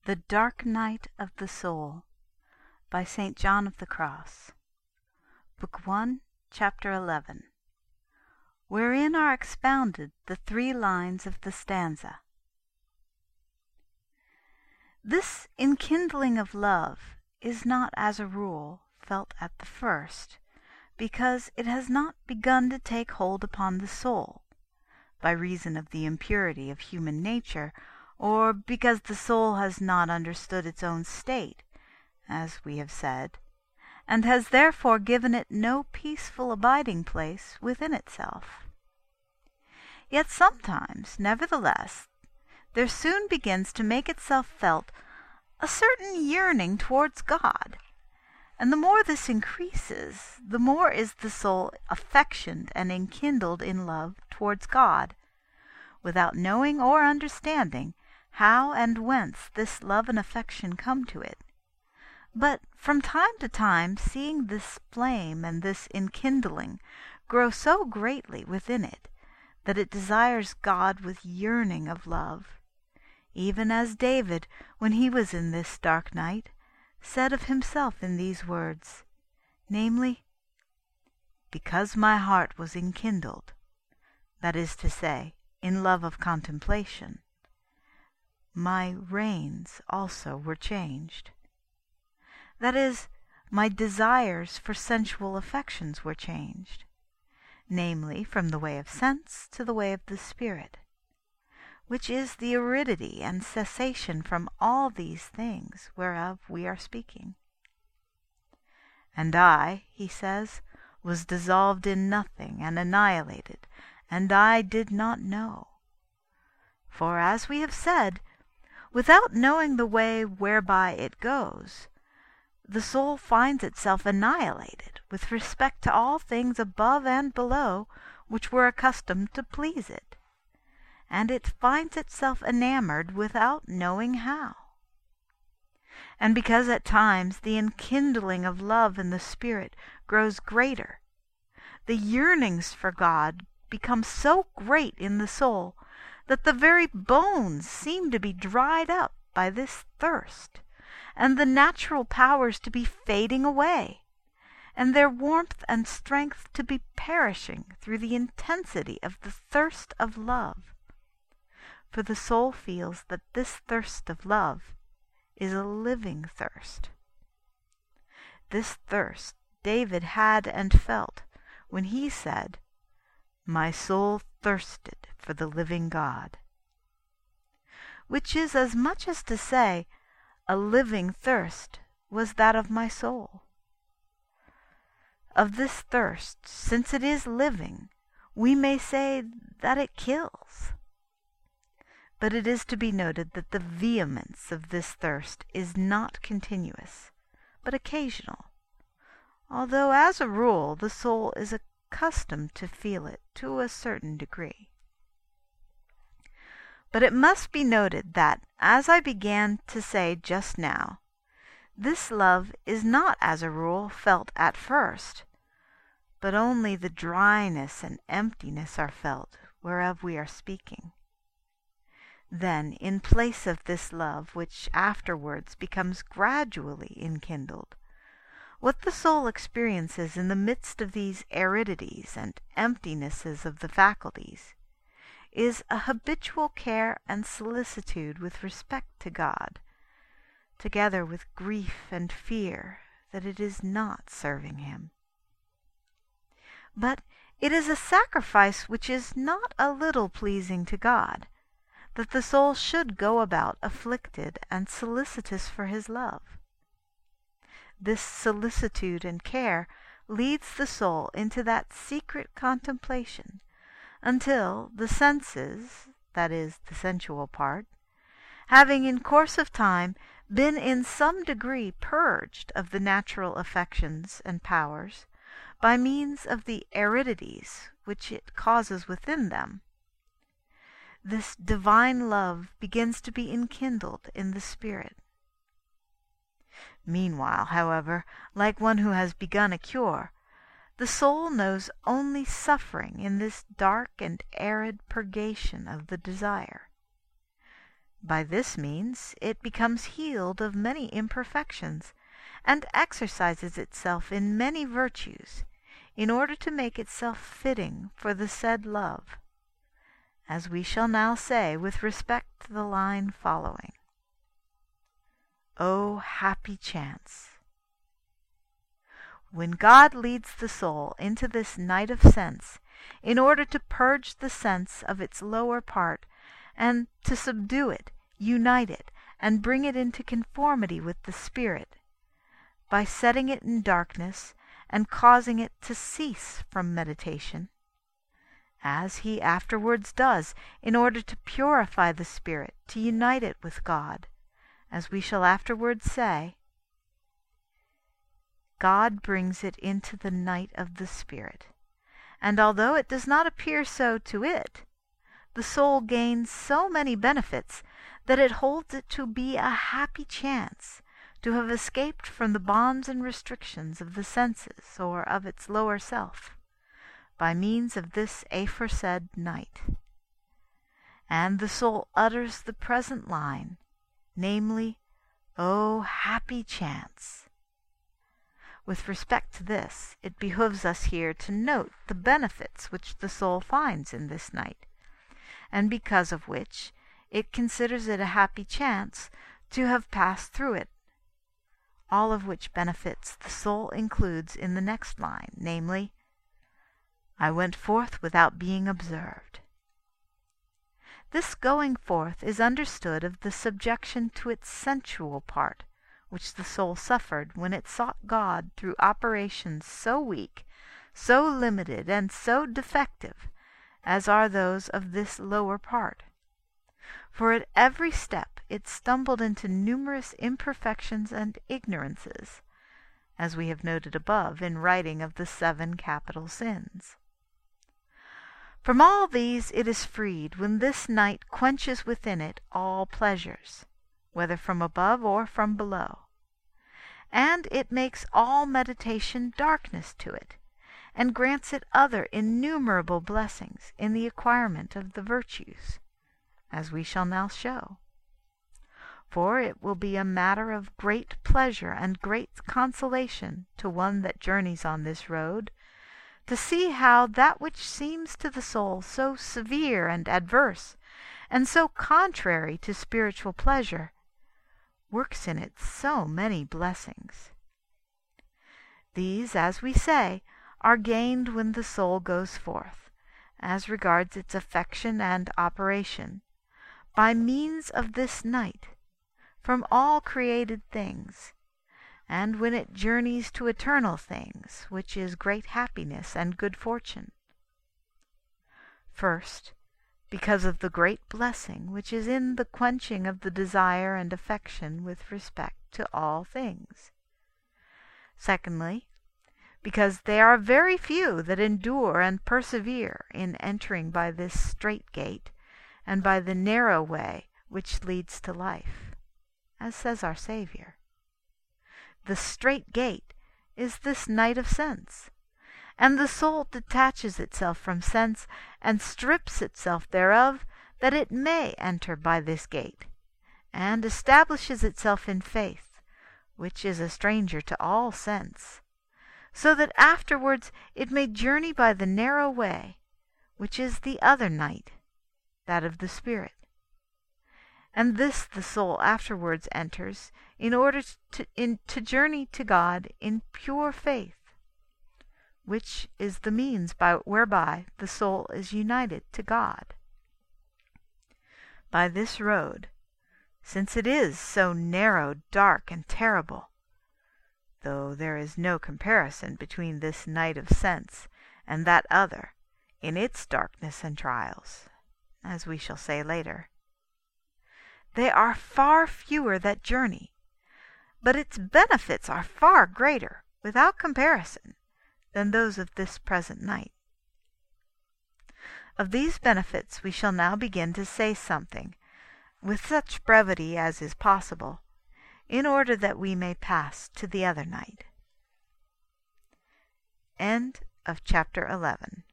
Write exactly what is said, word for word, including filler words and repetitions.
The Dark Night of the Soul by Saint John of the Cross, Book one, Chapter eleven, wherein are expounded the three lines of the stanza. This enkindling of love is not as a rule felt at the first, because it has not begun to take hold upon the soul, by reason of the impurity of human nature, or because the soul has not understood its own state, as we have said, and has therefore given it no peaceful abiding place within itself. Yet sometimes, nevertheless, there soon begins to make itself felt a certain yearning towards God, and the more this increases, the more is the soul affectioned and enkindled in love towards God, without knowing or understanding how and whence this love and affection come to it, but from time to time seeing this flame and this enkindling grow so greatly within it, that it desires God with yearning of love, even as David, when he was in this dark night, said of himself in these words, namely, "Because my heart was enkindled," that is to say, in love of contemplation, "my reins also were changed." That is, my desires for sensual affections were changed, namely, from the way of sense to the way of the spirit, which is the aridity and cessation from all these things whereof we are speaking. "And I," he says, "was dissolved in nothing and annihilated, and I did not know." For, as we have said, without knowing the way whereby it goes, the soul finds itself annihilated with respect to all things above and below which were accustomed to please it, and it finds itself enamoured without knowing how. And because at times the enkindling of love in the spirit grows greater, the yearnings for God become so great in the soul that the very bones seem to be dried up by this thirst, and the natural powers to be fading away, and their warmth and strength to be perishing through the intensity of the thirst of love. For the soul feels that this thirst of love is a living thirst. This thirst David had and felt when he said, "My soul thirsted for the living God," which is as much as to say, a living thirst was that of my soul. Of this thirst, since it is living, we may say that it kills. But it is to be noted that the vehemence of this thirst is not continuous, but occasional, although as a rule the soul is accustomed to feel it to a certain degree. But it must be noted that, as I began to say just now, this love is not as a rule felt at first, but only the dryness and emptiness are felt whereof we are speaking. Then, in place of this love which afterwards becomes gradually enkindled, what the soul experiences in the midst of these aridities and emptinesses of the faculties is a habitual care and solicitude with respect to God, together with grief and fear that it is not serving him. But it is a sacrifice which is not a little pleasing to God, that the soul should go about afflicted and solicitous for his love. This solicitude and care leads the soul into that secret contemplation, until the senses, that is, the sensual part, having in course of time been in some degree purged of the natural affections and powers, by means of the aridities which it causes within them, this divine love begins to be enkindled in the spirit. Meanwhile, however, like one who has begun a cure, the soul knows only suffering in this dark and arid purgation of the desire. By this means it becomes healed of many imperfections, and exercises itself in many virtues, in order to make itself fitting for the said love, as we shall now say with respect to the line following. O happy chance! When God leads the soul into this night of sense, in order to purge the sense of its lower part, and to subdue it, unite it, and bring it into conformity with the Spirit, by setting it in darkness, and causing it to cease from meditation, as he afterwards does, in order to purify the spirit, to unite it with God, as we shall afterwards say, God brings it into the night of the spirit, and although it does not appear so to it, the soul gains so many benefits that it holds it to be a happy chance to have escaped from the bonds and restrictions of the senses or of its lower self, by means of this aforesaid night. And the soul utters the present line, namely, O happy chance! With respect to this, it behooves us here to note the benefits which the soul finds in this night, and because of which it considers it a happy chance to have passed through it, all of which benefits the soul includes in the next line, namely, I went forth without being observed. This going forth is understood of the subjection to its sensual part, which the soul suffered when it sought God through operations so weak, so limited, and so defective, as are those of this lower part. For at every step it stumbled into numerous imperfections and ignorances, as we have noted above in writing of the seven capital sins. From all these it is freed when this night quenches within it all pleasures, whether from above or from below, and it makes all meditation darkness to it, and grants it other innumerable blessings in the acquirement of the virtues, as we shall now show. For it will be a matter of great pleasure and great consolation to one that journeys on this road, to see how that which seems to the soul so severe and adverse, and so contrary to spiritual pleasure, works in it so many blessings. These, as we say, are gained when the soul goes forth, as regards its affection and operation, by means of this night, from all created things, and when it journeys to eternal things, which is great happiness and good fortune. First, because of the great blessing which is in the quenching of the desire and affection with respect to all things. Secondly, because they are very few that endure and persevere in entering by this strait gate, and by the narrow way which leads to life, as says our Saviour. The strait gate is this night of sense, and the soul detaches itself from sense, and strips itself thereof, that it may enter by this gate, and establishes itself in faith, which is a stranger to all sense, so that afterwards it may journey by the narrow way, which is the other night, that of the Spirit. And this the soul afterwards enters, in order to, in, to journey to God in pure faith, which is the means by whereby the soul is united to God. By this road, since it is so narrow, dark, and terrible, though there is no comparison between this night of sense and that other in its darkness and trials, as we shall say later, they are far fewer that journey, but its benefits are far greater, without comparison, than those of this present night. Of these benefits we shall now begin to say something, with such brevity as is possible, in order that we may pass to the other night. End of chapter eleven.